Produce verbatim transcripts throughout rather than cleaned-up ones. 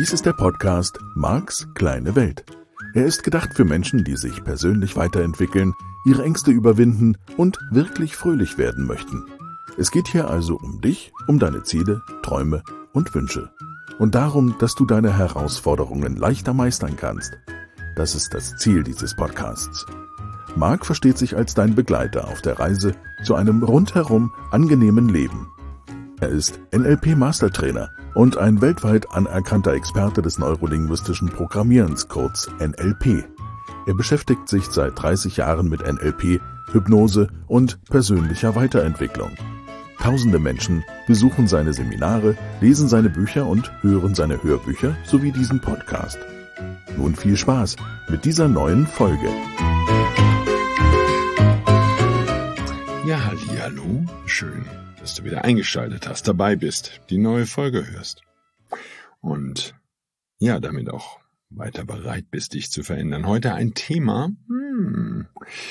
Dies ist der Podcast Marks kleine Welt. Er ist gedacht für Menschen, die sich persönlich weiterentwickeln, ihre Ängste überwinden und wirklich fröhlich werden möchten. Es geht hier also um dich, um deine Ziele, Träume und Wünsche. Und darum, dass du deine Herausforderungen leichter meistern kannst. Das ist das Ziel dieses Podcasts. Mark versteht sich als dein Begleiter auf der Reise zu einem rundherum angenehmen Leben. Er ist N L P-Mastertrainer und ein weltweit anerkannter Experte des neurolinguistischen Programmierens, kurz N L P. Er beschäftigt sich seit dreißig Jahren mit N L P, Hypnose und persönlicher Weiterentwicklung. Tausende Menschen besuchen seine Seminare, lesen seine Bücher und hören seine Hörbücher sowie diesen Podcast. Nun viel Spaß mit dieser neuen Folge. Ja, hallihallo, schön, dass du wieder eingeschaltet hast, dabei bist, die neue Folge hörst und ja, damit auch weiter bereit bist, dich zu verändern. Heute ein Thema, hm,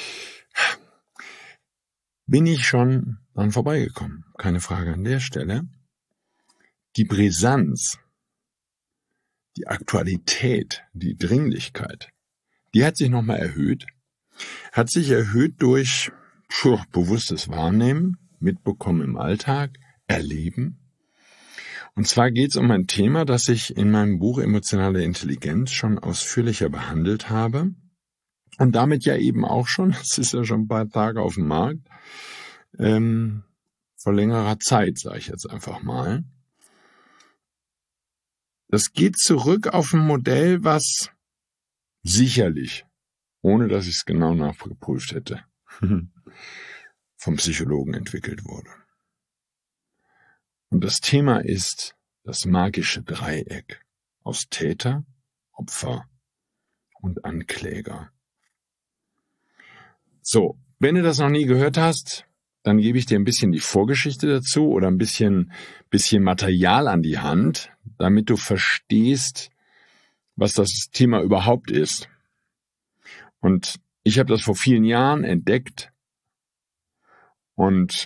bin ich schon dran vorbeigekommen, keine Frage an der Stelle. Die Brisanz, die Aktualität, die Dringlichkeit, die hat sich nochmal erhöht, hat sich erhöht durch puh, bewusstes Wahrnehmen, mitbekommen im Alltag, erleben. Und zwar geht es um ein Thema, das ich in meinem Buch Emotionale Intelligenz schon ausführlicher behandelt habe und damit ja eben auch schon, es ist ja schon ein paar Tage auf dem Markt, ähm, vor längerer Zeit, sage ich jetzt einfach mal. Das geht zurück auf ein Modell, was sicherlich, ohne dass ich es genau nachgeprüft hätte, vom Psychologen entwickelt wurde. Und das Thema ist das magische Dreieck aus Täter, Opfer und Ankläger. So, wenn du das noch nie gehört hast, dann gebe ich dir ein bisschen die Vorgeschichte dazu oder ein bisschen, bisschen Material an die Hand, damit du verstehst, was das Thema überhaupt ist. Und ich habe das vor vielen Jahren entdeckt und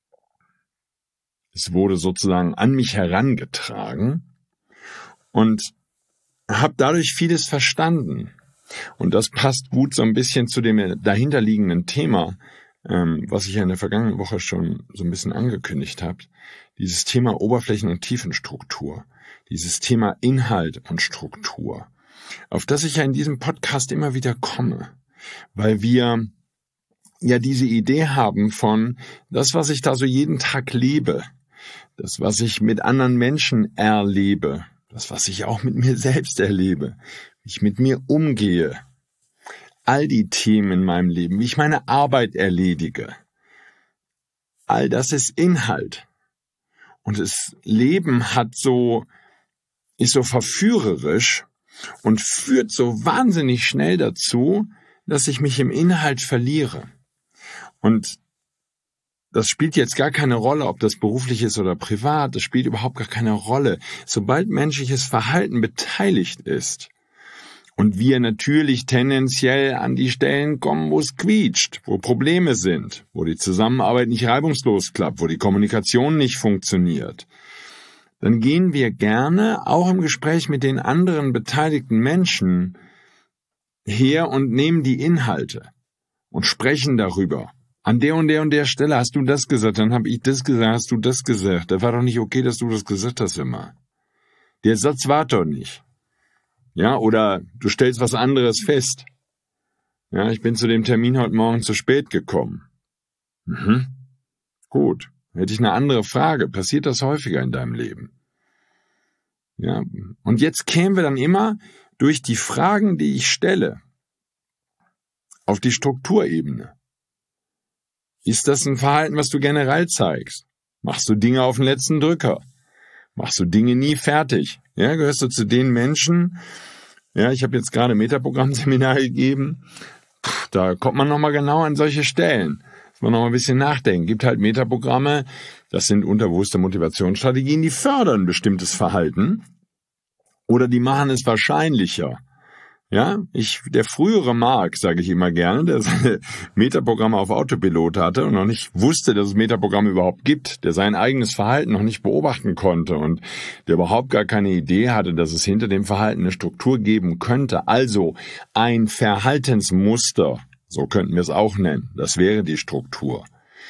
es wurde sozusagen an mich herangetragen und habe dadurch vieles verstanden. Und das passt gut so ein bisschen zu dem dahinterliegenden Thema, ähm, was ich ja in der vergangenen Woche schon so ein bisschen angekündigt habe. Dieses Thema Oberflächen- und Tiefenstruktur, dieses Thema Inhalt und Struktur, auf das ich ja in diesem Podcast immer wieder komme, weil wir ja diese Idee haben von das, was ich da so jeden Tag lebe, das, was ich mit anderen Menschen erlebe, das, was ich auch mit mir selbst erlebe, wie ich mit mir umgehe, all die Themen in meinem Leben, wie ich meine Arbeit erledige, all das ist Inhalt. Und das Leben hat so, ist so verführerisch und führt so wahnsinnig schnell dazu, dass ich mich im Inhalt verliere. Und das spielt jetzt gar keine Rolle, ob das beruflich ist oder privat, das spielt überhaupt gar keine Rolle. Sobald menschliches Verhalten beteiligt ist und wir natürlich tendenziell an die Stellen kommen, wo es quietscht, wo Probleme sind, wo die Zusammenarbeit nicht reibungslos klappt, wo die Kommunikation nicht funktioniert, dann gehen wir gerne, auch im Gespräch mit den anderen beteiligten Menschen, her und nehmen die Inhalte und sprechen darüber. An der und der und der Stelle hast du das gesagt, dann habe ich das gesagt, hast du das gesagt. Das war doch nicht okay, dass du das gesagt hast immer. Der Satz war doch nicht. Ja, oder du stellst was anderes fest. Ja, ich bin zu dem Termin heute Morgen zu spät gekommen. Mhm. Gut. Hätte ich eine andere Frage. Passiert das häufiger in deinem Leben? Ja. Und jetzt kämen wir dann immer durch die Fragen, die ich stelle, auf die Strukturebene. Ist das ein Verhalten, was du generell zeigst? Machst du Dinge auf den letzten Drücker? Machst du Dinge nie fertig? Ja, gehörst du zu den Menschen? Ja, ich habe jetzt gerade Metaprogramm-Seminar gegeben. Puh, da kommt man nochmal genau an solche Stellen. Muss man nochmal ein bisschen nachdenken. Gibt halt Metaprogramme, das sind unterbewusste Motivationsstrategien, die fördern bestimmtes Verhalten oder die machen es wahrscheinlicher, Ja, ich, der frühere Mark, sage ich immer gerne, der seine Metaprogramme auf Autopilot hatte und noch nicht wusste, dass es Metaprogramme überhaupt gibt, der sein eigenes Verhalten noch nicht beobachten konnte und der überhaupt gar keine Idee hatte, dass es hinter dem Verhalten eine Struktur geben könnte. Also ein Verhaltensmuster, so könnten wir es auch nennen, das wäre die Struktur.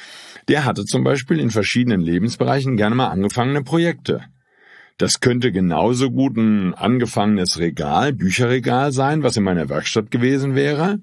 Der hatte zum Beispiel in verschiedenen Lebensbereichen gerne mal angefangene Projekte. Das könnte genauso gut ein angefangenes Regal, Bücherregal sein, was in meiner Werkstatt gewesen wäre,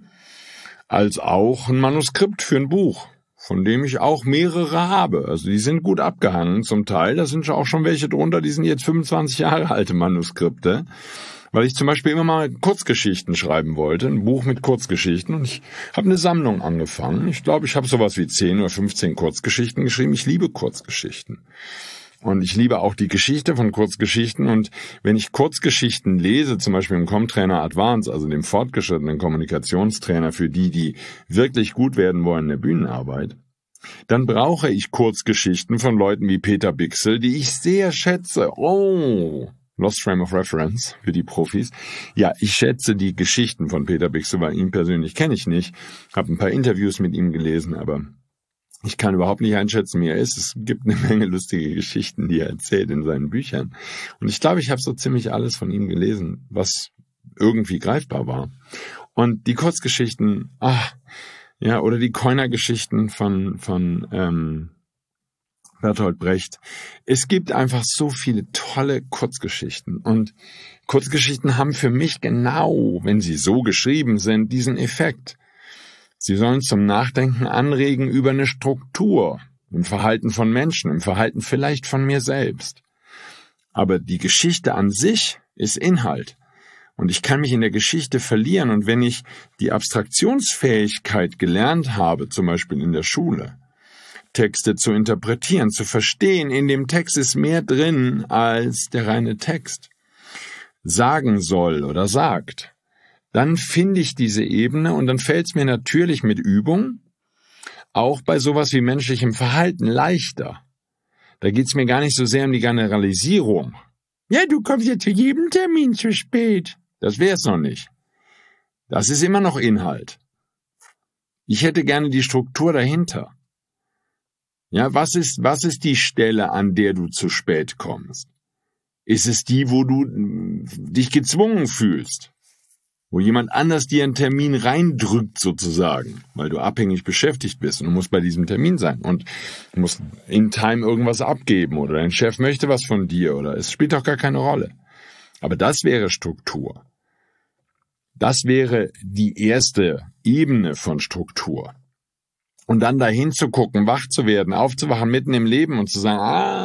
als auch ein Manuskript für ein Buch, von dem ich auch mehrere habe. Also die sind gut abgehangen zum Teil, da sind auch schon welche drunter, die sind jetzt fünfundzwanzig Jahre alte Manuskripte, weil ich zum Beispiel immer mal Kurzgeschichten schreiben wollte, ein Buch mit Kurzgeschichten, und ich habe eine Sammlung angefangen. Ich glaube, ich habe sowas wie zehn oder fünfzehn Kurzgeschichten geschrieben. Ich liebe Kurzgeschichten. Und ich liebe auch die Geschichte von Kurzgeschichten. Und wenn ich Kurzgeschichten lese, zum Beispiel im Com-Trainer Advance, also dem fortgeschrittenen Kommunikationstrainer für die, die wirklich gut werden wollen in der Bühnenarbeit, dann brauche ich Kurzgeschichten von Leuten wie Peter Bichsel, die ich sehr schätze. Oh, Lost Frame of Reference für die Profis. Ja, ich schätze die Geschichten von Peter Bichsel, weil ihn persönlich kenne ich nicht. Habe ein paar Interviews mit ihm gelesen, aber ich kann überhaupt nicht einschätzen, wie er ist. Es gibt eine Menge lustige Geschichten, die er erzählt in seinen Büchern. Und ich glaube, ich habe so ziemlich alles von ihm gelesen, was irgendwie greifbar war. Und die Kurzgeschichten, ach, ja, oder die Keuner-Geschichten von, von ähm, Bertolt Brecht. Es gibt einfach so viele tolle Kurzgeschichten. Und Kurzgeschichten haben für mich genau, wenn sie so geschrieben sind, diesen Effekt. Sie sollen zum Nachdenken anregen über eine Struktur, im Verhalten von Menschen, im Verhalten vielleicht von mir selbst. Aber die Geschichte an sich ist Inhalt. Und ich kann mich in der Geschichte verlieren. Und wenn ich die Abstraktionsfähigkeit gelernt habe, zum Beispiel in der Schule, Texte zu interpretieren, zu verstehen, in dem Text ist mehr drin, als der reine Text sagen soll oder sagt, dann finde ich diese Ebene und dann fällt es mir natürlich mit Übung, auch bei sowas wie menschlichem Verhalten, leichter. Da geht es mir gar nicht so sehr um die Generalisierung. Ja, du kommst ja zu jedem Termin zu spät. Das wäre es noch nicht. Das ist immer noch Inhalt. Ich hätte gerne die Struktur dahinter. Ja, was ist, was ist die Stelle, an der du zu spät kommst? Ist es die, wo du dich gezwungen fühlst? Wo jemand anders dir einen Termin reindrückt sozusagen, weil du abhängig beschäftigt bist und du musst bei diesem Termin sein und du musst in Time irgendwas abgeben oder dein Chef möchte was von dir oder es spielt doch gar keine Rolle. Aber das wäre Struktur. Das wäre die erste Ebene von Struktur. Und dann dahin zu gucken, wach zu werden, aufzuwachen mitten im Leben und zu sagen,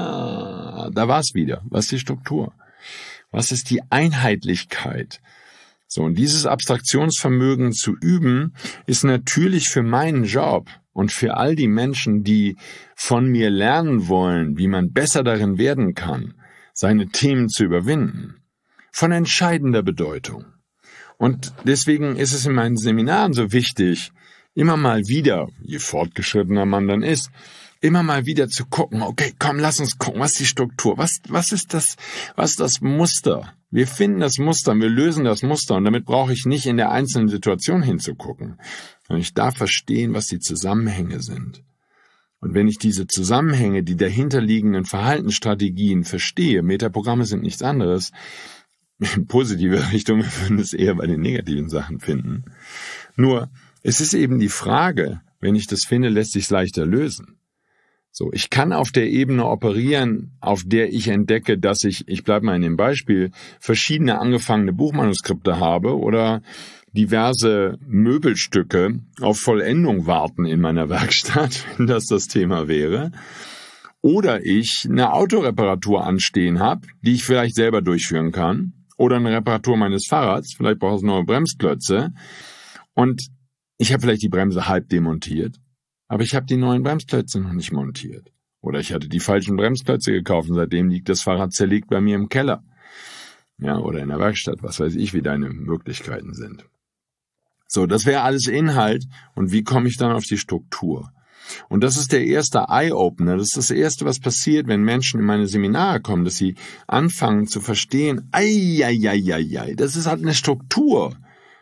ah, da war's wieder. Was ist die Struktur? Was ist die Einheitlichkeit? So, und dieses Abstraktionsvermögen zu üben, ist natürlich für meinen Job und für all die Menschen, die von mir lernen wollen, wie man besser darin werden kann, seine Themen zu überwinden, von entscheidender Bedeutung. Und deswegen ist es in meinen Seminaren so wichtig, immer mal wieder, je fortgeschrittener man dann ist, immer mal wieder zu gucken, okay, komm, lass uns gucken, was ist die Struktur, was, was ist das, was ist das Muster? Wir finden das Muster, wir lösen das Muster und damit brauche ich nicht in der einzelnen Situation hinzugucken, sondern ich darf verstehen, was die Zusammenhänge sind. Und wenn ich diese Zusammenhänge, die dahinterliegenden Verhaltensstrategien verstehe, Metaprogramme sind nichts anderes, in positive Richtung, wir würden es eher bei den negativen Sachen finden. Nur, es ist eben die Frage, wenn ich das finde, lässt sich es leichter lösen. So, ich kann auf der Ebene operieren, auf der ich entdecke, dass ich, ich bleibe mal in dem Beispiel, verschiedene angefangene Buchmanuskripte habe oder diverse Möbelstücke auf Vollendung warten in meiner Werkstatt, wenn das das Thema wäre. Oder ich eine Autoreparatur anstehen habe, die ich vielleicht selber durchführen kann. Oder eine Reparatur meines Fahrrads, vielleicht brauche ich neue Bremsklötze. Und ich habe vielleicht die Bremse halb demontiert. Aber ich habe die neuen Bremsklötze noch nicht montiert. Oder ich hatte die falschen Bremsklötze gekauft und seitdem liegt das Fahrrad zerlegt bei mir im Keller. Ja, oder in der Werkstatt, was weiß ich, wie deine Möglichkeiten sind. So, das wäre alles Inhalt. Und wie komme ich dann auf die Struktur? Und das ist der erste Eye-Opener. Das ist das Erste, was passiert, wenn Menschen in meine Seminare kommen, dass sie anfangen zu verstehen, ei, ei, ei, ei, ei, das ist halt eine Struktur.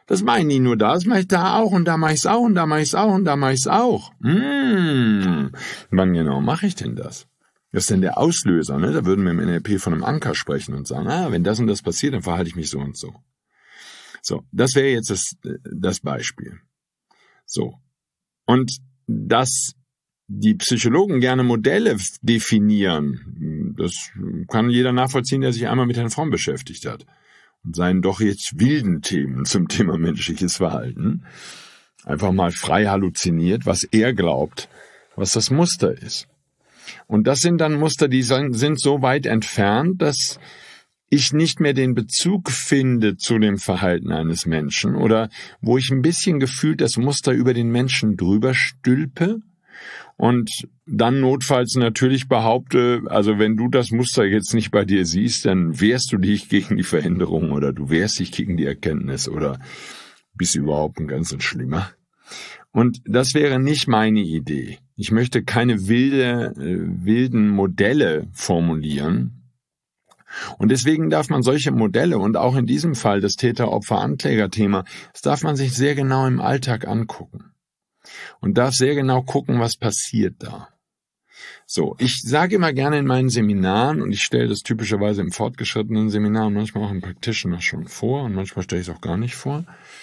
Das mache ich nicht nur da, das mache ich da auch und da mache ich es auch und da mache ich es auch und da mache ich es auch. Hm. Wann genau mache ich denn das? Was ist denn der Auslöser? Ne? Da würden wir im N L P von einem Anker sprechen und sagen, ah, wenn das und das passiert, dann verhalte ich mich so und so. So, das wäre jetzt das, das Beispiel. So. Und dass die Psychologen gerne Modelle definieren, das kann jeder nachvollziehen, der sich einmal mit Herrn Fromm beschäftigt hat. Und seinen doch jetzt wilden Themen zum Thema menschliches Verhalten einfach mal frei halluziniert, was er glaubt, was das Muster ist. Und das sind dann Muster, die sind so weit entfernt, dass ich nicht mehr den Bezug finde zu dem Verhalten eines Menschen oder wo ich ein bisschen gefühlt das Muster über den Menschen drüber stülpe und dann notfalls natürlich behaupte, also wenn du das Muster jetzt nicht bei dir siehst, dann wehrst du dich gegen die Veränderung oder du wehrst dich gegen die Erkenntnis oder bist überhaupt ein ganz Schlimmer. Und das wäre nicht meine Idee. Ich möchte keine wilde, äh, wilden Modelle formulieren. Und deswegen darf man solche Modelle und auch in diesem Fall das Täter-Opfer-Ankläger-Thema, das darf man sich sehr genau im Alltag angucken. Und darf sehr genau gucken, was passiert da. So, ich sage immer gerne in meinen Seminaren, und ich stelle das typischerweise im fortgeschrittenen Seminar und manchmal auch im Practitioner schon vor und manchmal stelle ich es auch gar nicht vor.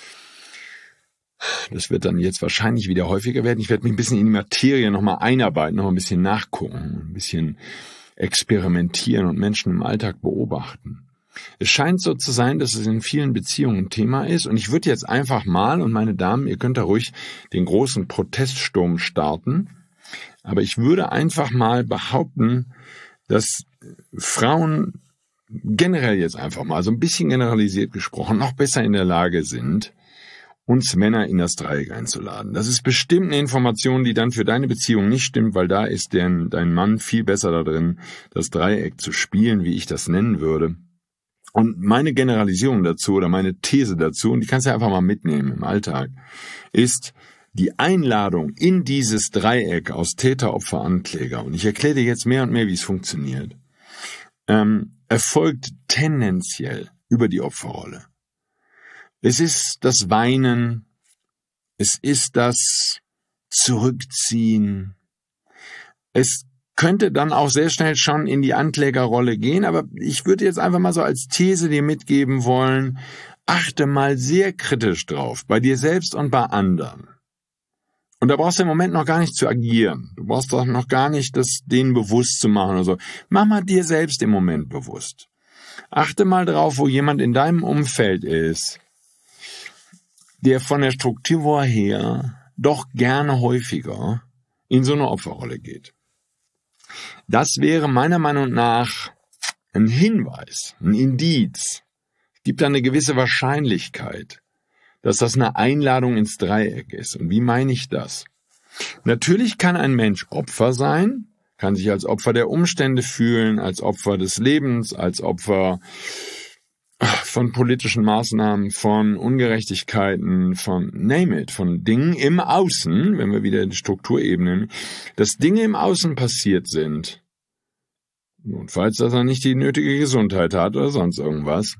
Das wird dann jetzt wahrscheinlich wieder häufiger werden. Ich werde mich ein bisschen in die Materie nochmal einarbeiten, nochmal ein bisschen nachgucken, ein bisschen experimentieren und Menschen im Alltag beobachten. Es scheint so zu sein, dass es in vielen Beziehungen Thema ist. Und ich würde jetzt einfach mal, und meine Damen, ihr könnt da ruhig den großen Proteststurm starten, aber ich würde einfach mal behaupten, dass Frauen generell jetzt einfach mal, so ein bisschen generalisiert gesprochen, noch besser in der Lage sind, uns Männer in das Dreieck einzuladen. Das ist bestimmt eine Information, die dann für deine Beziehung nicht stimmt, weil da ist dein, dein Mann viel besser da drin, das Dreieck zu spielen, wie ich das nennen würde. Und meine Generalisierung dazu oder meine These dazu, und die kannst du einfach mal mitnehmen im Alltag, ist die Einladung in dieses Dreieck aus Täter, Opfer, Ankläger, und ich erkläre dir jetzt mehr und mehr, wie es funktioniert, ähm, erfolgt tendenziell über die Opferrolle. Es ist das Weinen, es ist das Zurückziehen, es könnte dann auch sehr schnell schon in die Anklägerrolle gehen, aber ich würde jetzt einfach mal so als These dir mitgeben wollen, achte mal sehr kritisch drauf, bei dir selbst und bei anderen. Und da brauchst du im Moment noch gar nicht zu agieren. Du brauchst doch noch gar nicht, das denen bewusst zu machen oder so. Mach mal dir selbst im Moment bewusst. Achte mal drauf, wo jemand in deinem Umfeld ist, der von der Struktur her doch gerne häufiger in so eine Opferrolle geht. Das wäre meiner Meinung nach ein Hinweis, ein Indiz. Es gibt da eine gewisse Wahrscheinlichkeit, dass das eine Einladung ins Dreieck ist. Und wie meine ich das? Natürlich kann ein Mensch Opfer sein, kann sich als Opfer der Umstände fühlen, als Opfer des Lebens, als Opfer von politischen Maßnahmen, von Ungerechtigkeiten, von name it, von Dingen im Außen, wenn wir wieder in die Strukturebene nehmen, dass Dinge im Außen passiert sind, notfalls, dass er nicht die nötige Gesundheit hat oder sonst irgendwas,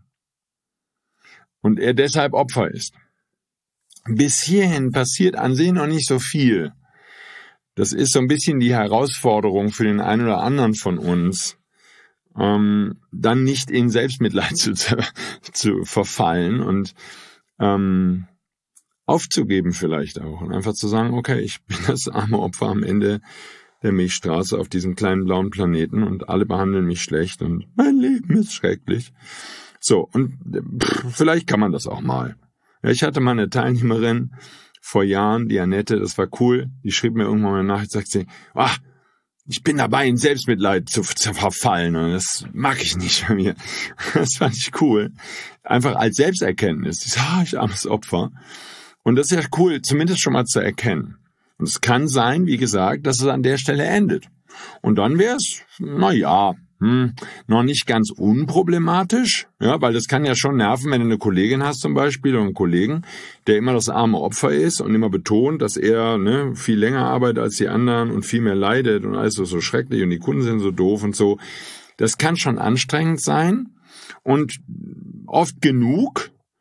und er deshalb Opfer ist. Bis hierhin passiert an sich noch nicht so viel. Das ist so ein bisschen die Herausforderung für den einen oder anderen von uns, ähm, dann nicht in Selbstmitleid zu, zu verfallen und ähm, aufzugeben vielleicht auch und einfach zu sagen, okay, ich bin das arme Opfer am Ende der Milchstraße auf diesem kleinen blauen Planeten und alle behandeln mich schlecht und mein Leben ist schrecklich. So, und pff, vielleicht kann man das auch mal. Ja, ich hatte mal eine Teilnehmerin vor Jahren, die Annette, das war cool, die schrieb mir irgendwann mal eine Nachricht, sagt sie, ach, ich bin dabei, in Selbstmitleid zu, zu verfallen und das mag ich nicht bei mir. Das fand ich cool. Einfach als Selbsterkenntnis. Ich sage, ah, ich armes Opfer. Und das ist ja cool, zumindest schon mal zu erkennen. Und es kann sein, wie gesagt, dass es an der Stelle endet. Und dann wäre es, na ja, hm, noch nicht ganz unproblematisch, ja, weil das kann ja schon nerven, wenn du eine Kollegin hast zum Beispiel oder einen Kollegen, der immer das arme Opfer ist und immer betont, dass er ne, viel länger arbeitet als die anderen und viel mehr leidet und alles ist so schrecklich und die Kunden sind so doof und so. Das kann schon anstrengend sein und oft genug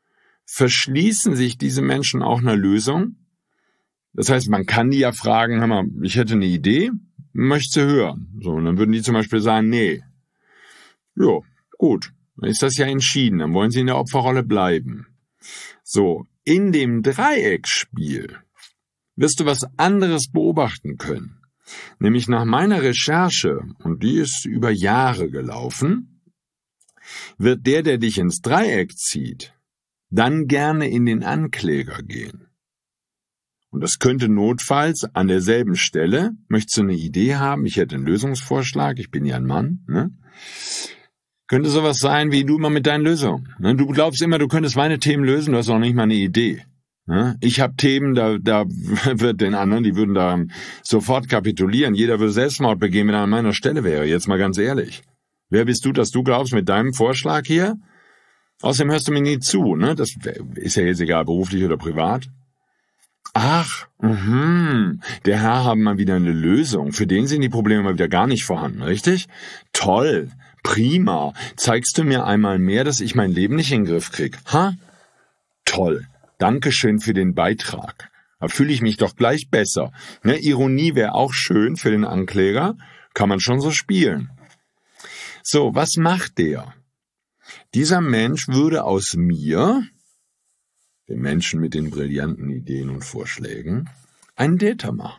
verschließen sich diese Menschen auch einer Lösung. Das heißt, man kann die ja fragen, hör mal, ich hätte eine Idee, möchtest du hören? So, und dann würden die zum Beispiel sagen, nee. Jo, gut, dann ist das ja entschieden, dann wollen sie in der Opferrolle bleiben. So, in dem Dreiecksspiel wirst du was anderes beobachten können. Nämlich nach meiner Recherche, und die ist über Jahre gelaufen, wird der, der dich ins Dreieck zieht, dann gerne in den Ankläger gehen. Und das könnte notfalls an derselben Stelle, möchtest du eine Idee haben, ich hätte einen Lösungsvorschlag, ich bin ja ein Mann, ne? Könnte sowas sein wie du immer mit deinen Lösungen. Ne? Du glaubst immer, du könntest meine Themen lösen, du hast auch nicht mal eine Idee. Ne? Ich habe Themen, da, da wird den anderen, die würden da sofort kapitulieren. Jeder würde Selbstmord begehen, wenn er an meiner Stelle wäre. Jetzt mal ganz ehrlich. Wer bist du, dass du glaubst mit deinem Vorschlag hier? Außerdem hörst du mir nie zu. Ne? Das ist ja jetzt egal, beruflich oder privat. Ach, mh, der Herr haben mal wieder eine Lösung. Für den sind die Probleme mal wieder gar nicht vorhanden, richtig? Toll, prima. Zeigst du mir einmal mehr, dass ich mein Leben nicht in den Griff krieg? Ha? Toll. Dankeschön für den Beitrag. Da fühle ich mich doch gleich besser. Ne, Ironie wäre auch schön für den Ankläger. Kann man schon so spielen. So, was macht der? Dieser Mensch würde aus mir, den Menschen mit den brillanten Ideen und Vorschlägen, einen Täter machen.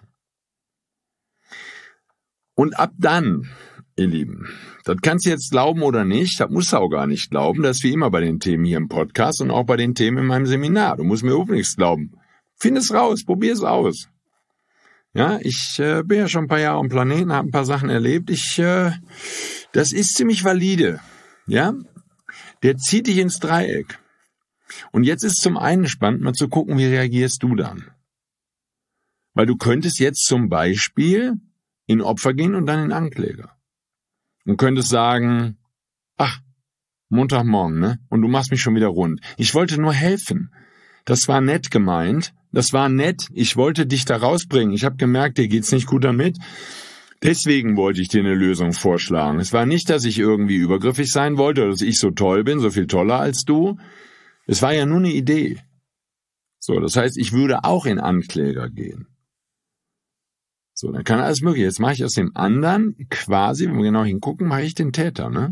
Und ab dann, ihr Lieben, das kannst du jetzt glauben oder nicht, das musst du auch gar nicht glauben, das ist wie immer bei den Themen hier im Podcast und auch bei den Themen in meinem Seminar. Du musst mir überhaupt nichts glauben. Find es raus, probier es aus. Ja, ich äh, bin ja schon ein paar Jahre am Planeten, habe ein paar Sachen erlebt. Ich, äh, das ist ziemlich valide. Ja, der zieht dich ins Dreieck. Und jetzt ist zum einen spannend, mal zu gucken, wie reagierst du dann? Weil du könntest jetzt zum Beispiel in Opfer gehen und dann in Ankläger. Und könntest sagen, ach, Montagmorgen, ne? Und du machst mich schon wieder rund. Ich wollte nur helfen. Das war nett gemeint. Das war nett. Ich wollte dich da rausbringen. Ich habe gemerkt, dir geht's nicht gut damit. Deswegen wollte ich dir eine Lösung vorschlagen. Es war nicht, dass ich irgendwie übergriffig sein wollte oder dass ich so toll bin, so viel toller als du. Es war ja nur eine Idee. So, das heißt, ich würde auch in Ankläger gehen. So, dann kann alles möglich. Jetzt mache ich aus dem anderen quasi, wenn wir genau hingucken, mache ich den Täter, ne?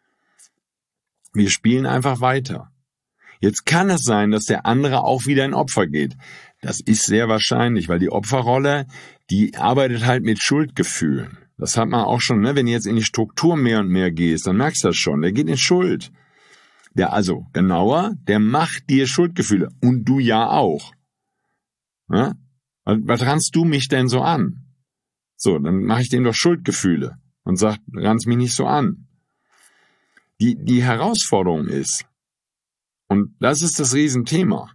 Wir spielen einfach weiter. Jetzt kann es sein, dass der andere auch wieder in Opfer geht. Das ist sehr wahrscheinlich, weil die Opferrolle, die arbeitet halt mit Schuldgefühlen. Das hat man auch schon, ne? Wenn du jetzt in die Struktur mehr und mehr gehst, dann merkst du das schon. Der geht in Schuld. Der also, genauer, der macht dir Schuldgefühle. Und du ja auch. Ja? Was rannst du mich denn so an? So, dann mache ich dem doch Schuldgefühle und sag, rannst mich nicht so an. Die, die Herausforderung ist, und das ist das Riesenthema,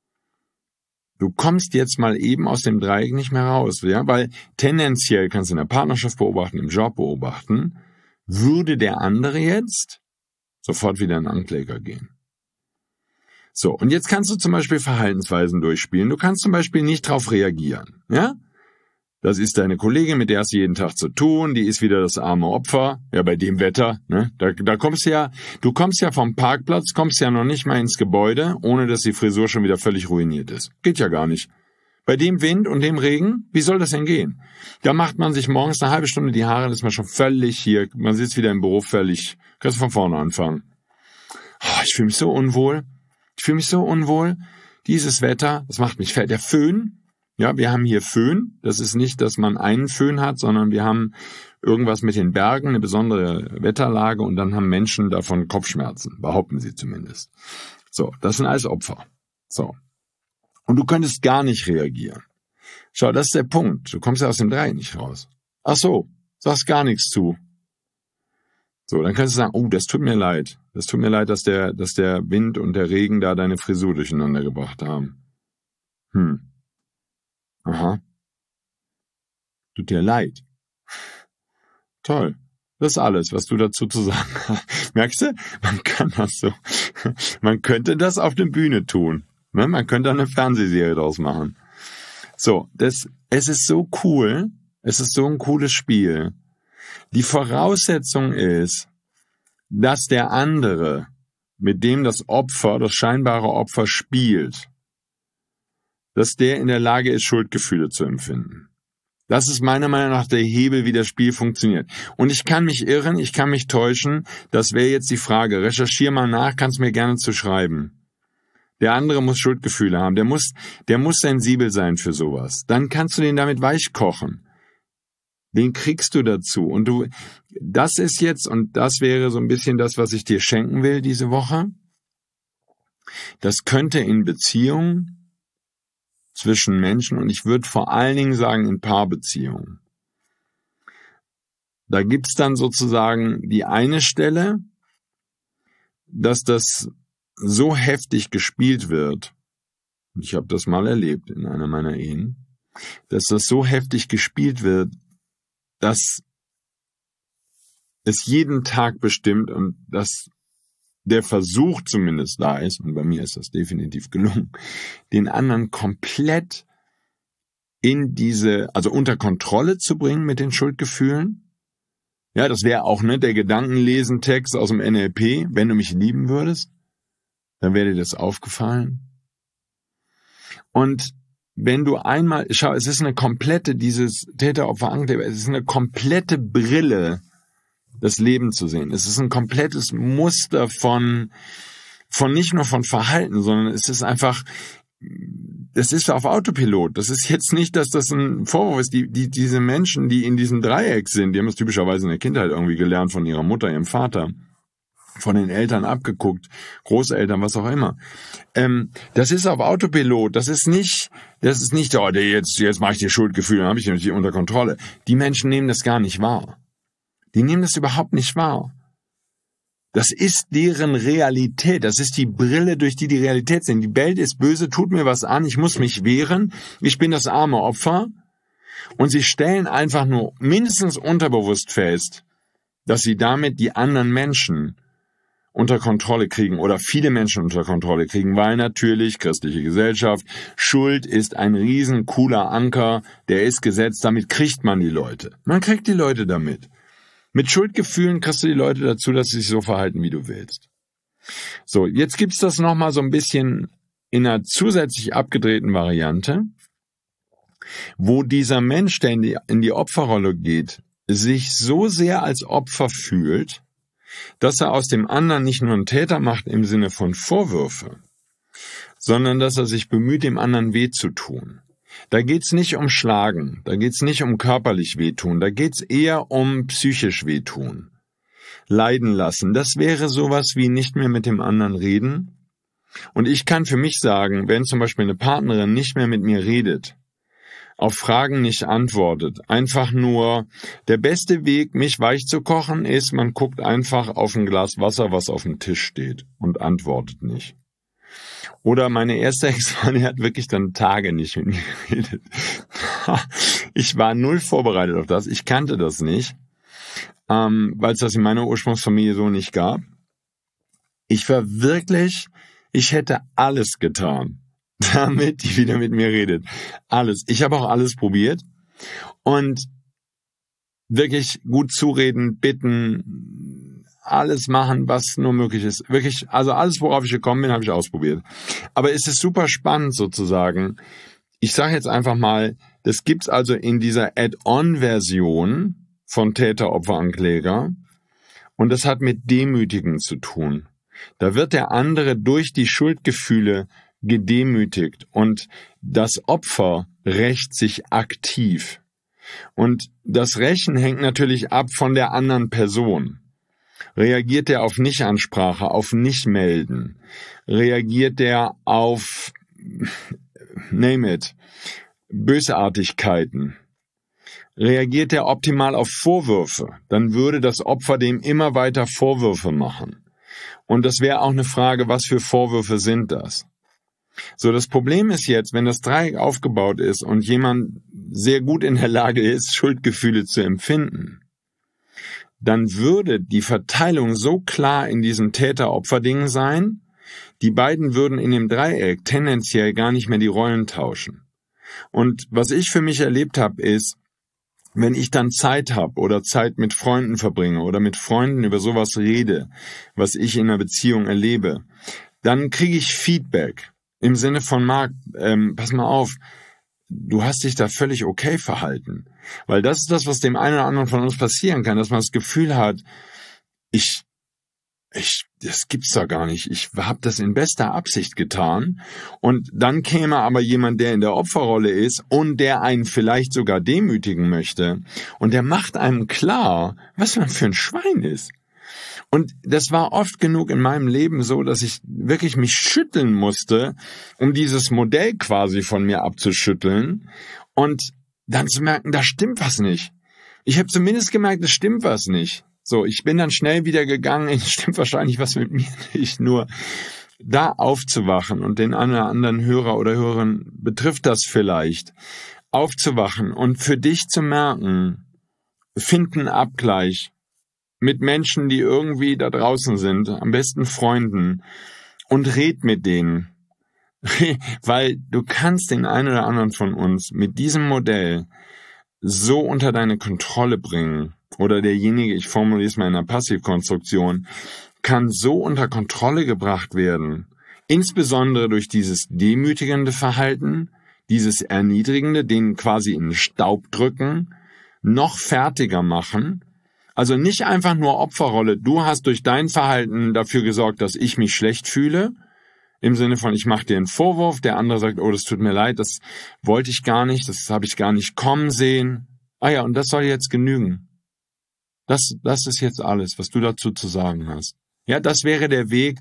du kommst jetzt mal eben aus dem Dreieck nicht mehr raus, ja, weil tendenziell kannst du in der Partnerschaft beobachten, im Job beobachten, würde der andere jetzt sofort wieder in Ankläger gehen. So, und jetzt kannst du zum Beispiel Verhaltensweisen durchspielen. Du kannst zum Beispiel nicht drauf reagieren, ja? Das ist deine Kollegin, mit der hast du jeden Tag zu tun, die ist wieder das arme Opfer, ja, bei dem Wetter, ne? Da, da kommst du ja, du kommst ja vom Parkplatz, kommst ja noch nicht mal ins Gebäude, ohne dass die Frisur schon wieder völlig ruiniert ist. Geht ja gar nicht. Bei dem Wind und dem Regen, wie soll das denn gehen? Da macht man sich morgens eine halbe Stunde die Haare, dann ist man schon völlig hier, man sitzt wieder im Büro völlig, kannst du von vorne anfangen. Oh, ich fühle mich so unwohl, ich fühle mich so unwohl, dieses Wetter, das macht mich fertig. Der Föhn, ja, wir haben hier Föhn, das ist nicht, dass man einen Föhn hat, sondern wir haben irgendwas mit den Bergen, eine besondere Wetterlage und dann haben Menschen davon Kopfschmerzen, behaupten sie zumindest. So, das sind alles Opfer. So. Und du könntest gar nicht reagieren. Schau, das ist der Punkt. Du kommst ja aus dem Dreieck nicht raus. Ach so, sagst gar nichts zu. So, dann kannst du sagen, oh, das tut mir leid. Das tut mir leid, dass der, dass der Wind und der Regen da deine Frisur durcheinander gebracht haben. Hm. Aha. Tut dir leid. Toll. Das ist alles, was du dazu zu sagen hast. Merkst du? Man kann das so. Man könnte das auf der Bühne tun. Ne? Man könnte eine Fernsehserie draus machen. So, das, es ist so cool. Es ist so ein cooles Spiel. Die Voraussetzung ist, dass der andere mit dem das Opfer, das scheinbare Opfer spielt, dass der in der Lage ist, Schuldgefühle zu empfinden. Das ist meiner Meinung nach der Hebel, wie das Spiel funktioniert. Und ich kann mich irren, ich kann mich täuschen. Das wäre jetzt die Frage. Recherchier mal nach, kannst mir gerne zu schreiben. Der andere muss Schuldgefühle haben. Der muss, der muss sensibel sein für sowas. Dann kannst du den damit weich kochen. Den kriegst du dazu. Und du, das ist jetzt, und das wäre so ein bisschen das, was ich dir schenken will diese Woche. Das könnte in Beziehungen zwischen Menschen, und ich würde vor allen Dingen sagen in Paarbeziehungen. Da gibt's dann sozusagen die eine Stelle, dass das so heftig gespielt wird, und ich habe das mal erlebt in einer meiner Ehen, dass das so heftig gespielt wird, dass es jeden Tag bestimmt und dass der Versuch zumindest da ist, und bei mir ist das definitiv gelungen, den anderen komplett in diese, also unter Kontrolle zu bringen mit den Schuldgefühlen. Ja, das wäre auch, ne, der Gedankenlesen-Text aus dem N L P, wenn du mich lieben würdest, dann wäre dir das aufgefallen. Und wenn du einmal, schau, es ist eine komplette, dieses Täter-Opfer-Ankläger, es ist eine komplette Brille, das Leben zu sehen. Es ist ein komplettes Muster von, von nicht nur von Verhalten, sondern es ist einfach, es ist auf Autopilot. Das ist jetzt nicht, dass das ein Vorwurf ist. Die, die, diese Menschen, die in diesem Dreieck sind, die haben es typischerweise in der Kindheit irgendwie gelernt von ihrer Mutter, ihrem Vater, von den Eltern abgeguckt, Großeltern, was auch immer. Ähm, das ist auf Autopilot. Das ist nicht, das ist nicht, oh, jetzt, jetzt mache ich die Schuldgefühle, dann habe ich die unter Kontrolle. Die Menschen nehmen das gar nicht wahr. Die nehmen das überhaupt nicht wahr. Das ist deren Realität. Das ist die Brille, durch die die Realität sehen. Die Welt ist böse, tut mir was an, ich muss mich wehren, ich bin das arme Opfer. Und sie stellen einfach nur mindestens unterbewusst fest, dass sie damit die anderen Menschen unter Kontrolle kriegen oder viele Menschen unter Kontrolle kriegen, weil natürlich christliche Gesellschaft, Schuld ist ein riesen cooler Anker, der ist gesetzt, damit kriegt man die Leute. Man kriegt die Leute damit. Mit Schuldgefühlen kriegst du die Leute dazu, dass sie sich so verhalten, wie du willst. So, jetzt gibt's das nochmal so ein bisschen in einer zusätzlich abgedrehten Variante, wo dieser Mensch, der in die, in die Opferrolle geht, sich so sehr als Opfer fühlt, dass er aus dem anderen nicht nur einen Täter macht im Sinne von Vorwürfe, sondern dass er sich bemüht, dem anderen weh zu tun. Da geht's nicht um Schlagen, da geht's nicht um körperlich wehtun, da geht's eher um psychisch wehtun. Leiden lassen, das wäre sowas wie nicht mehr mit dem anderen reden. Und ich kann für mich sagen, wenn zum Beispiel eine Partnerin nicht mehr mit mir redet, auf Fragen nicht antwortet, einfach nur, der beste Weg, mich weich zu kochen, ist, man guckt einfach auf ein Glas Wasser, was auf dem Tisch steht und antwortet nicht. Oder meine erste Ex-Freundin hat wirklich dann Tage nicht mit mir geredet. Ich war null vorbereitet auf das. Ich kannte das nicht, ähm, weil es das in meiner Ursprungsfamilie so nicht gab. Ich war wirklich, ich hätte alles getan, damit die wieder mit mir redet. Alles. Ich habe auch alles probiert. Und wirklich gut zureden, bitten, alles machen, was nur möglich ist. Wirklich, also alles, worauf ich gekommen bin, habe ich ausprobiert. Aber es ist super spannend sozusagen. Ich sage jetzt einfach mal, das gibt's also in dieser Add-on-Version von Täter-Opfer-Ankläger. Und das hat mit Demütigen zu tun. Da wird der andere durch die Schuldgefühle gedemütigt und das Opfer rächt sich aktiv. Und das Rächen hängt natürlich ab von der anderen Person. Reagiert er auf Nichtansprache, auf Nichtmelden? Reagiert er auf, name it, Bösartigkeiten? Reagiert er optimal auf Vorwürfe? Dann würde das Opfer dem immer weiter Vorwürfe machen. Und das wäre auch eine Frage, was für Vorwürfe sind das? So, das Problem ist jetzt, wenn das Dreieck aufgebaut ist und jemand sehr gut in der Lage ist, Schuldgefühle zu empfinden, dann würde die Verteilung so klar in diesem Täter-Opfer-Ding sein, die beiden würden in dem Dreieck tendenziell gar nicht mehr die Rollen tauschen. Und was ich für mich erlebt habe, ist, wenn ich dann Zeit habe oder Zeit mit Freunden verbringe oder mit Freunden über sowas rede, was ich in einer Beziehung erlebe, dann kriege ich Feedback im Sinne von, Marc, ähm, pass mal auf, du hast dich da völlig okay verhalten. Weil das ist das, was dem einen oder anderen von uns passieren kann, dass man das Gefühl hat, ich, ich, das gibt's da gar nicht. Ich habe das in bester Absicht getan. Und dann käme aber jemand, der in der Opferrolle ist und der einen vielleicht sogar demütigen möchte. Und der macht einem klar, was man für ein Schwein ist. Und das war oft genug in meinem Leben so, dass ich wirklich mich schütteln musste, um dieses Modell quasi von mir abzuschütteln und dann zu merken, da stimmt was nicht. Ich habe zumindest gemerkt, es stimmt was nicht. So, ich bin dann schnell wieder gegangen, es stimmt wahrscheinlich was mit mir nicht, nur da aufzuwachen und den einen oder anderen Hörer oder Hörerin betrifft das vielleicht, aufzuwachen und für dich zu merken, finden Abgleich mit Menschen, die irgendwie da draußen sind, am besten Freunden, und red mit denen. Weil du kannst den einen oder anderen von uns mit diesem Modell so unter deine Kontrolle bringen, oder derjenige, ich formuliere es mal in einer Passivkonstruktion, kann so unter Kontrolle gebracht werden, insbesondere durch dieses demütigende Verhalten, dieses Erniedrigende, den quasi in den Staub drücken, noch fertiger machen. Also nicht einfach nur Opferrolle, du hast durch dein Verhalten dafür gesorgt, dass ich mich schlecht fühle, im Sinne von, ich mache dir einen Vorwurf, der andere sagt, oh, das tut mir leid, das wollte ich gar nicht, das habe ich gar nicht kommen sehen. Ah ja, und das soll jetzt genügen. Das, das ist jetzt alles, was du dazu zu sagen hast. Ja, das wäre der Weg,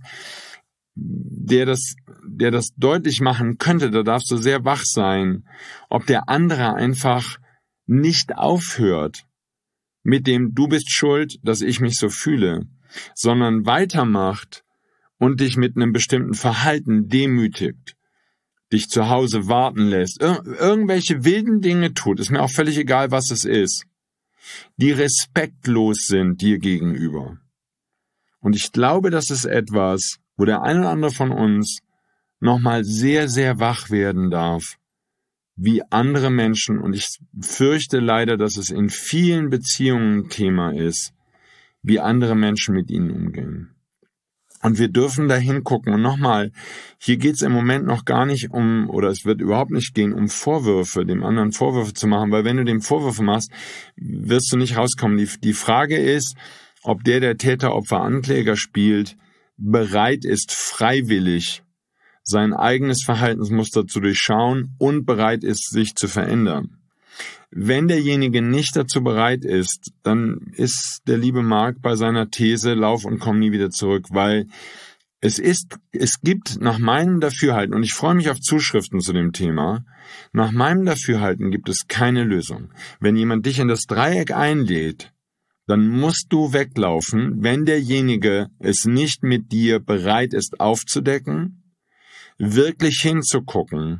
der das, der das deutlich machen könnte. Da darfst du sehr wach sein, ob der andere einfach nicht aufhört mit dem du bist schuld, dass ich mich so fühle, sondern weitermacht und dich mit einem bestimmten Verhalten demütigt, dich zu Hause warten lässt, ir- irgendwelche wilden Dinge tut, ist mir auch völlig egal, was es ist, die respektlos sind dir gegenüber. Und ich glaube, das ist etwas, wo der eine oder andere von uns nochmal sehr, sehr wach werden darf, wie andere Menschen, und ich fürchte leider, dass es in vielen Beziehungen ein Thema ist, wie andere Menschen mit ihnen umgehen. Und wir dürfen da hingucken. Und nochmal, hier geht es im Moment noch gar nicht um, oder es wird überhaupt nicht gehen, um Vorwürfe, dem anderen Vorwürfe zu machen, weil wenn du dem Vorwürfe machst, wirst du nicht rauskommen. Die, die Frage ist, ob der, der Täter, Opfer, Ankläger spielt, bereit ist, freiwillig sein eigenes Verhaltensmuster zu durchschauen und bereit ist, sich zu verändern. Wenn derjenige nicht dazu bereit ist, dann ist der liebe Marc bei seiner These, lauf und komm nie wieder zurück, weil es ist, es gibt nach meinem Dafürhalten, und ich freue mich auf Zuschriften zu dem Thema, nach meinem Dafürhalten gibt es keine Lösung. Wenn jemand dich in das Dreieck einlädt, dann musst du weglaufen, wenn derjenige es nicht mit dir bereit ist aufzudecken, wirklich hinzugucken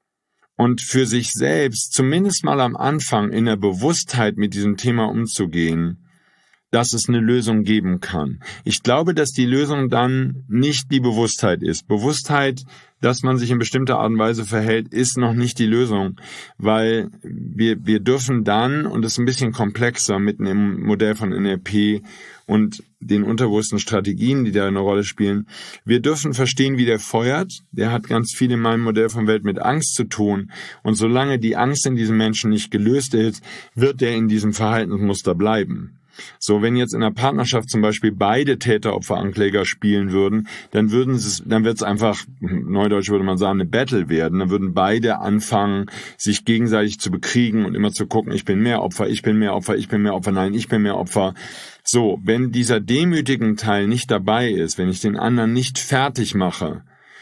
und für sich selbst zumindest mal am Anfang in der Bewusstheit mit diesem Thema umzugehen, dass es eine Lösung geben kann. Ich glaube, dass die Lösung dann nicht die Bewusstheit ist. Bewusstheit, dass man sich in bestimmter Art und Weise verhält, ist noch nicht die Lösung, weil wir, wir dürfen dann, und das ist ein bisschen komplexer mit einem Modell von N L P und den unterbewussten Strategien, die da eine Rolle spielen, wir dürfen verstehen, wie der feuert. Der hat ganz viel in meinem Modell von Welt mit Angst zu tun. Und solange die Angst in diesem Menschen nicht gelöst ist, wird er in diesem Verhaltensmuster bleiben. So, wenn jetzt in einer Partnerschaft zum Beispiel beide Täter, Opfer, Ankläger spielen würden, dann würden es, dann wird es einfach, neudeutsch würde man sagen, eine Battle werden. Dann würden beide anfangen, sich gegenseitig zu bekriegen und immer zu gucken, ich bin mehr Opfer, ich bin mehr Opfer, ich bin mehr Opfer, nein, ich bin mehr Opfer. So, wenn dieser demütigen Teil nicht dabei ist, wenn ich den anderen nicht fertig mache,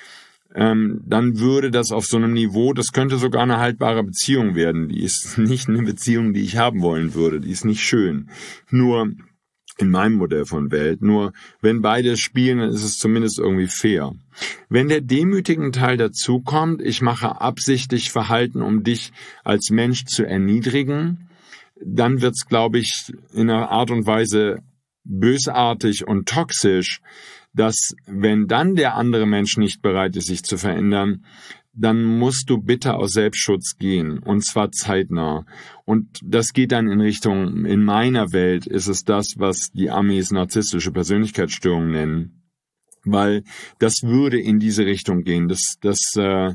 ähm, dann würde das auf so einem Niveau, das könnte sogar eine haltbare Beziehung werden. Die ist nicht eine Beziehung, die ich haben wollen würde. Die ist nicht schön. Nur in meinem Modell von Welt. Nur wenn beide spielen, dann ist es zumindest irgendwie fair. Wenn der demütigen Teil dazukommt, ich mache absichtlich Verhalten, um dich als Mensch zu erniedrigen, dann wird's, glaube ich, in einer Art und Weise bösartig und toxisch, dass wenn dann der andere Mensch nicht bereit ist, sich zu verändern, dann musst du bitte aus Selbstschutz gehen, und zwar zeitnah. Und das geht dann in Richtung, in meiner Welt ist es das, was die Amis narzisstische Persönlichkeitsstörung nennen, weil das würde in diese Richtung gehen. Das, das, äh,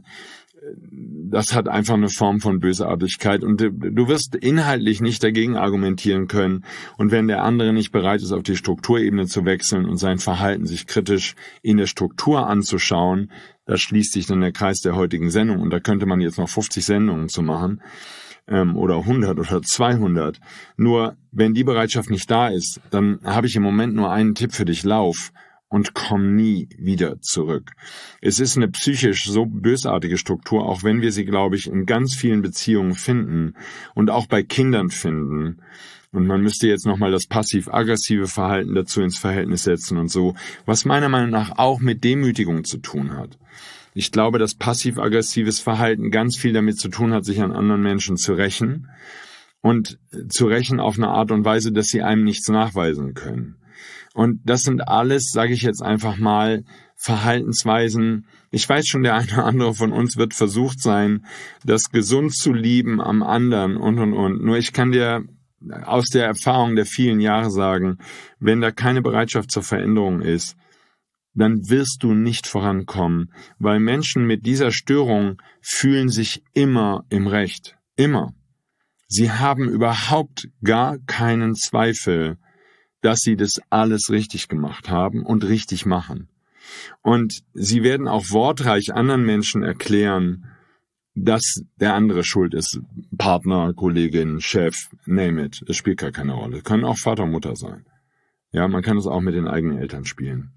das hat einfach eine Form von Bösartigkeit, und du wirst inhaltlich nicht dagegen argumentieren können. Und wenn der andere nicht bereit ist, auf die Strukturebene zu wechseln und sein Verhalten sich kritisch in der Struktur anzuschauen, da schließt sich dann der Kreis der heutigen Sendung, und da könnte man jetzt noch fünfzig Sendungen zu machen, ähm, oder hundert oder zweihundert. Nur, wenn die Bereitschaft nicht da ist, dann habe ich im Moment nur einen Tipp für dich: Lauf und komm nie wieder zurück. Es ist eine psychisch so bösartige Struktur, auch wenn wir sie, glaube ich, in ganz vielen Beziehungen finden und auch bei Kindern finden. Und man müsste jetzt nochmal das passiv-aggressive Verhalten dazu ins Verhältnis setzen und so, was meiner Meinung nach auch mit Demütigung zu tun hat. Ich glaube, dass passiv-aggressives Verhalten ganz viel damit zu tun hat, sich an anderen Menschen zu rächen, und zu rächen auf eine Art und Weise, dass sie einem nichts nachweisen können. Und das sind alles, sage ich jetzt einfach mal, Verhaltensweisen. Ich weiß schon, der eine oder andere von uns wird versucht sein, das gesund zu lieben am anderen und, und, und. Nur ich kann dir aus der Erfahrung der vielen Jahre sagen, wenn da keine Bereitschaft zur Veränderung ist, dann wirst du nicht vorankommen, weil Menschen mit dieser Störung fühlen sich immer im Recht. Immer. Sie haben überhaupt gar keinen Zweifel, dass sie das alles richtig gemacht haben und richtig machen. Und sie werden auch wortreich anderen Menschen erklären, dass der andere schuld ist. Partner, Kollegin, Chef, name it. Es spielt gar keine Rolle. Können auch Vater und Mutter sein. Ja, man kann es auch mit den eigenen Eltern spielen.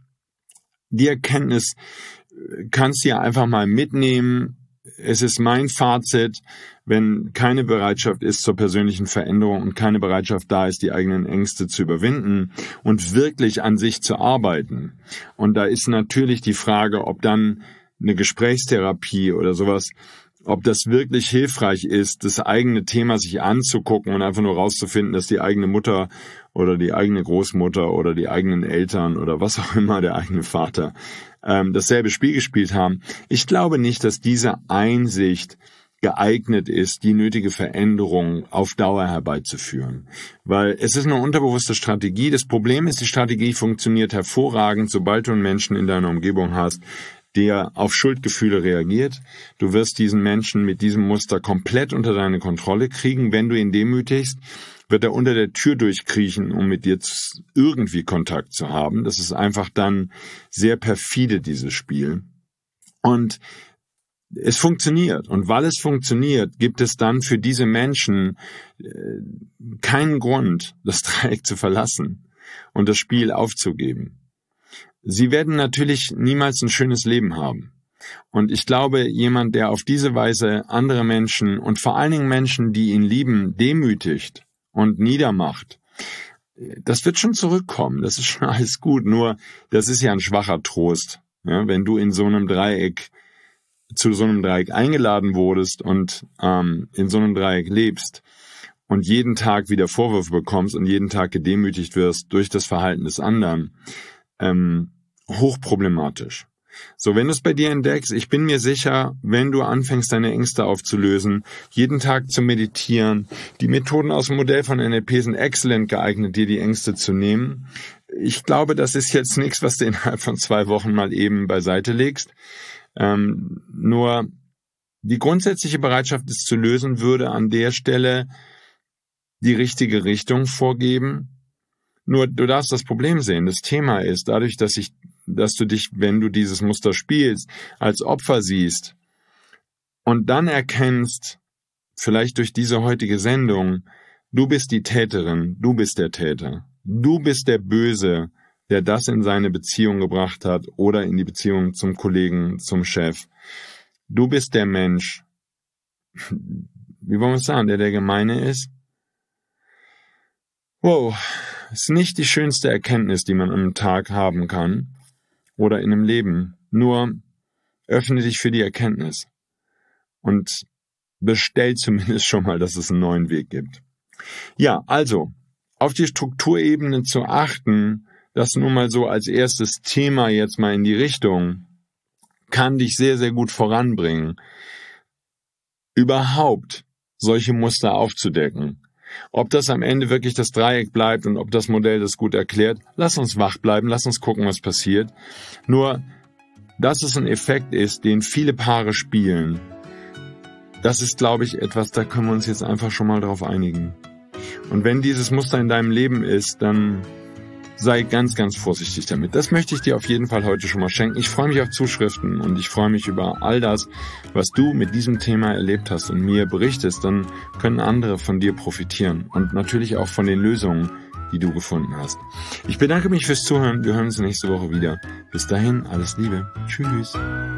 Die Erkenntnis kannst du ja einfach mal mitnehmen. Es ist mein Fazit: Wenn keine Bereitschaft ist zur persönlichen Veränderung und keine Bereitschaft da ist, die eigenen Ängste zu überwinden und wirklich an sich zu arbeiten. Und da ist natürlich die Frage, ob dann eine Gesprächstherapie oder sowas, ob das wirklich hilfreich ist, das eigene Thema sich anzugucken und einfach nur rauszufinden, dass die eigene Mutter oder die eigene Großmutter oder die eigenen Eltern oder was auch immer, der eigene Vater, ähm, dasselbe Spiel gespielt haben. Ich glaube nicht, dass diese Einsicht geeignet ist, die nötige Veränderung auf Dauer herbeizuführen. Weil es ist eine unterbewusste Strategie. Das Problem ist, die Strategie funktioniert hervorragend, sobald du einen Menschen in deiner Umgebung hast, der auf Schuldgefühle reagiert. Du wirst diesen Menschen mit diesem Muster komplett unter deine Kontrolle kriegen. Wenn du ihn demütigst, wird er unter der Tür durchkriechen, um mit dir irgendwie Kontakt zu haben. Das ist einfach dann sehr perfide, dieses Spiel. Und es funktioniert. Und weil es funktioniert, gibt es dann für diese Menschen keinen Grund, das Dreieck zu verlassen und das Spiel aufzugeben. Sie werden natürlich niemals ein schönes Leben haben. Und ich glaube, jemand, der auf diese Weise andere Menschen und vor allen Dingen Menschen, die ihn lieben, demütigt und niedermacht, das wird schon zurückkommen. Das ist schon alles gut. Nur, das ist ja ein schwacher Trost. Ja, wenn du in so einem Dreieck, zu so einem Dreieck eingeladen wurdest und ähm, in so einem Dreieck lebst und jeden Tag wieder Vorwürfe bekommst und jeden Tag gedemütigt wirst durch das Verhalten des anderen, ähm, hochproblematisch. So, wenn du es bei dir entdeckst, ich bin mir sicher, wenn du anfängst, deine Ängste aufzulösen, jeden Tag zu meditieren, die Methoden aus dem Modell von N L P sind exzellent geeignet, dir die Ängste zu nehmen. Ich glaube, das ist jetzt nichts, was du innerhalb von zwei Wochen mal eben beiseite legst. Ähm, nur die grundsätzliche Bereitschaft, es zu lösen, würde an der Stelle die richtige Richtung vorgeben. Nur du darfst das Problem sehen. Das Thema ist, dadurch, dass ich, dass du dich, wenn du dieses Muster spielst, als Opfer siehst und dann erkennst, vielleicht durch diese heutige Sendung, du bist die Täterin, du bist der Täter, du bist der Böse, der das in seine Beziehung gebracht hat oder in die Beziehung zum Kollegen, zum Chef. Du bist der Mensch, wie wollen wir es sagen, der der Gemeine ist. Wow, ist nicht die schönste Erkenntnis, die man am Tag haben kann oder in einem Leben. Nur öffne dich für die Erkenntnis und bestell zumindest schon mal, dass es einen neuen Weg gibt. Ja, also auf die Strukturebene zu achten, das nur mal so als erstes Thema jetzt mal in die Richtung, kann dich sehr, sehr gut voranbringen, überhaupt solche Muster aufzudecken. Ob das am Ende wirklich das Dreieck bleibt und ob das Modell das gut erklärt, lass uns wach bleiben, lass uns gucken, was passiert. Nur, dass es ein Effekt ist, den viele Paare spielen, das ist, glaube ich, etwas, da können wir uns jetzt einfach schon mal drauf einigen. Und wenn dieses Muster in deinem Leben ist, dann sei ganz, ganz vorsichtig damit. Das möchte ich dir auf jeden Fall heute schon mal schenken. Ich freue mich auf Zuschriften und ich freue mich über all das, was du mit diesem Thema erlebt hast und mir berichtest. Dann können andere von dir profitieren und natürlich auch von den Lösungen, die du gefunden hast. Ich bedanke mich fürs Zuhören. Wir hören uns nächste Woche wieder. Bis dahin, alles Liebe. Tschüss.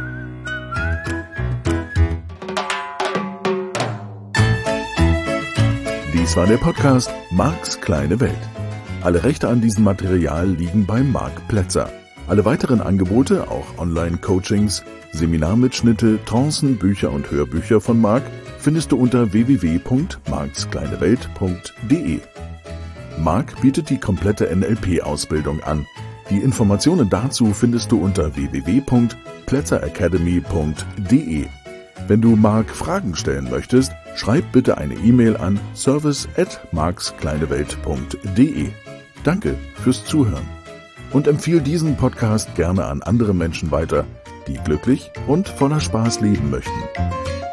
Dies war der Podcast Marks kleine Welt. Alle Rechte an diesem Material liegen bei Marc Plätzer. Alle weiteren Angebote, auch Online-Coachings, Seminarmitschnitte, Trancen, Bücher und Hörbücher von Marc findest du unter w w w punkt marks kleine welt punkt d e. Marc bietet die komplette N L P-Ausbildung an. Die Informationen dazu findest du unter w w w punkt plätzer academy punkt d e. Wenn du Marc Fragen stellen möchtest, schreib bitte eine E-Mail an service at marks kleine welt punkt d e. Danke fürs Zuhören und empfiehl diesen Podcast gerne an andere Menschen weiter, die glücklich und voller Spaß leben möchten.